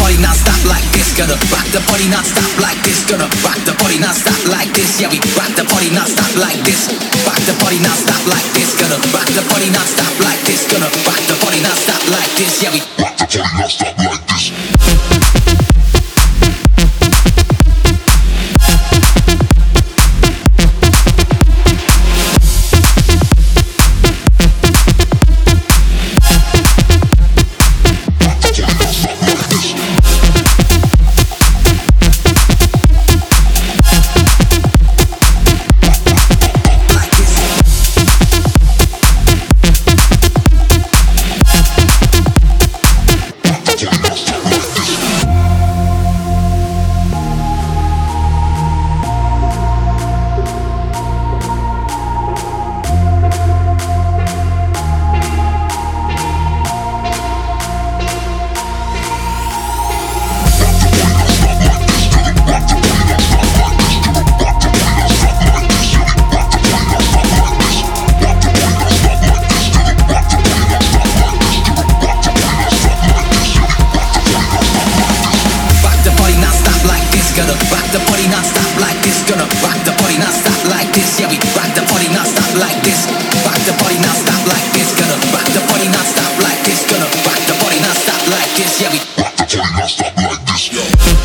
party non-stop like this. Gonna rock the party non-stop like this. Gonna rock the party non-stop like this. Yeah, we rock the party non-stop like this. Rock the party non-stop like this. Gonna rock the party non-stop like this. Gonna rock the party non-stop like this. Yeah, we rock the party non-stop like this. Yeah, we rock the party non-stop like this.